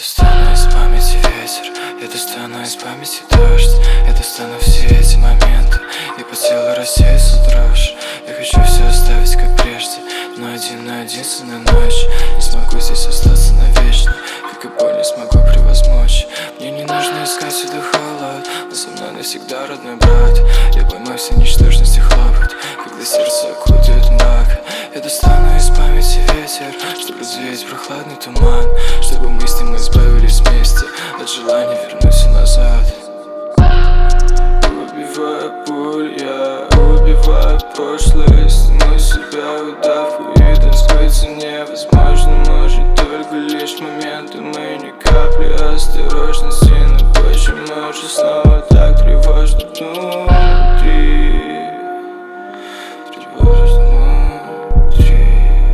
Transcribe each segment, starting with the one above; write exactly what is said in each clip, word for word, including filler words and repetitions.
достану из памяти ветер, я достану из памяти дождь. Я достану все эти моменты, и по телу рассеется дрожь. Я хочу все оставить как прежде, но один на единственную ночь. Не смогу здесь остаться навечно, как и боль не смогу превозмочь. Мне не нужно искать сюда холод, но со мной навсегда родной брат. Я поймаю все ничтожности хлопот, когда сердце окутает мрак. Я достану из памяти ветер, чтобы развеять прохладный туман, чтобы мы с ним избавились вместе от желания вернуться назад. Убивая боль, я убиваю прошлое, сну себя в удавку, и так скрыться невозможно. Может только лишь моменты, мы ни капли осторожности. Но почему же снова так тревожно внутри? Тревожно внутри.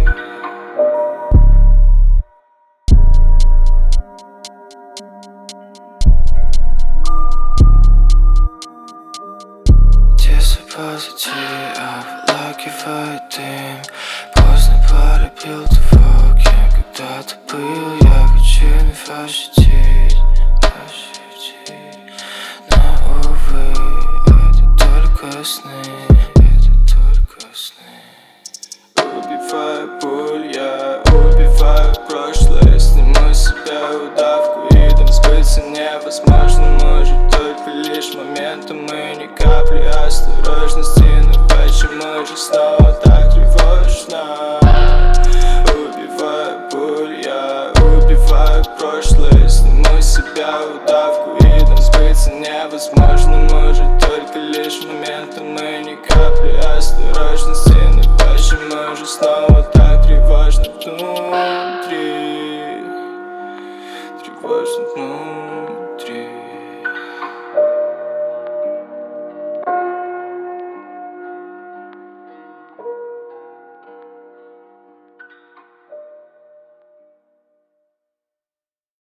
Тесно позади обволакивает дым. Поздно полюбил того, кем когда-то был. Я хочу не ощутить, ощутить. Но, увы, это только сны, это только сны. Убиваю боль, я убиваю прошлое, сниму себя в удавку, и там сбыться невозможно. Может только лишь моменты, мы ни капли осторожности. Но почему же снова